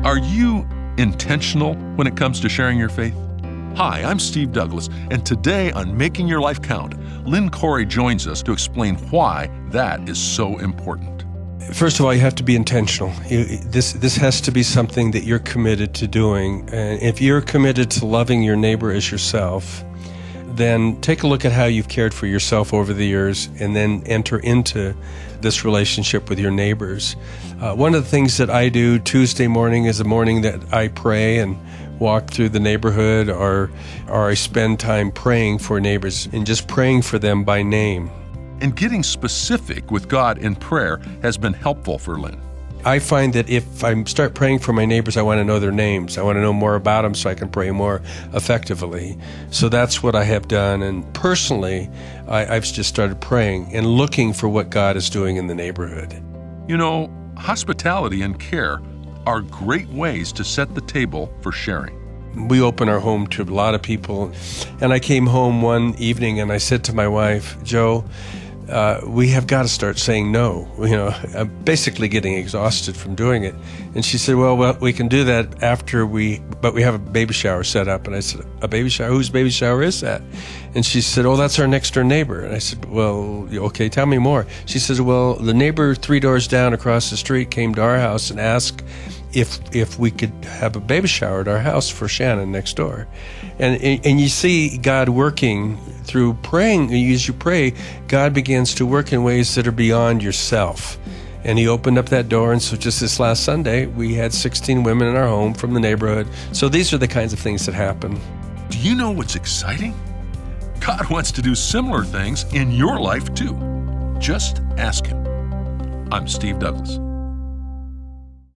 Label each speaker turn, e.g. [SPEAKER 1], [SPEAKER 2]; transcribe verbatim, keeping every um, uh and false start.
[SPEAKER 1] Are you intentional when it comes to sharing your faith? Hi, I'm Steve Douglas, and today on Making Your Life Count, Lynn Corey joins us to explain why that is so important.
[SPEAKER 2] First of all, you have to be intentional. You, this this has to be something that you're committed to doing. And if you're committed to loving your neighbor as yourself, then take a look at how you've cared for yourself over the years and then enter into this relationship with your neighbors. Uh, one of the things that I do Tuesday morning is a morning that I pray and walk through the neighborhood, or, or I spend time praying for neighbors and just praying for them by name.
[SPEAKER 1] And getting specific with God in prayer has been helpful for Lynn.
[SPEAKER 2] I find that if I start praying for my neighbors, I want to know their names. I want to know more about them so I can pray more effectively. So that's what I have done. And personally, I, I've just started praying and looking for what God is doing in the neighborhood.
[SPEAKER 1] You know, hospitality and care are great ways to set the table for sharing.
[SPEAKER 2] We open our home to a lot of people. And I came home one evening and I said to my wife, Joe, Uh, we have got to start saying no. You know, I'm basically getting exhausted from doing it. And she said, well, well, we can do that after we, but we have a baby shower set up. And I said, a baby shower? Whose baby shower is that? And she said, oh, that's our next door neighbor. And I said, well, okay, tell me more. She says, well, the neighbor three doors down across the street came to our house and asked if if we could have a baby shower at our house for Shannon next door. And and you see God working through praying. As you pray, God begins to work in ways that are beyond yourself. And he opened up that door, and so just this last Sunday, we had sixteen women in our home from the neighborhood. So these are the kinds of things that happen.
[SPEAKER 1] Do you know what's exciting? God wants to do similar things in your life too. Just ask him. I'm Steve Douglas.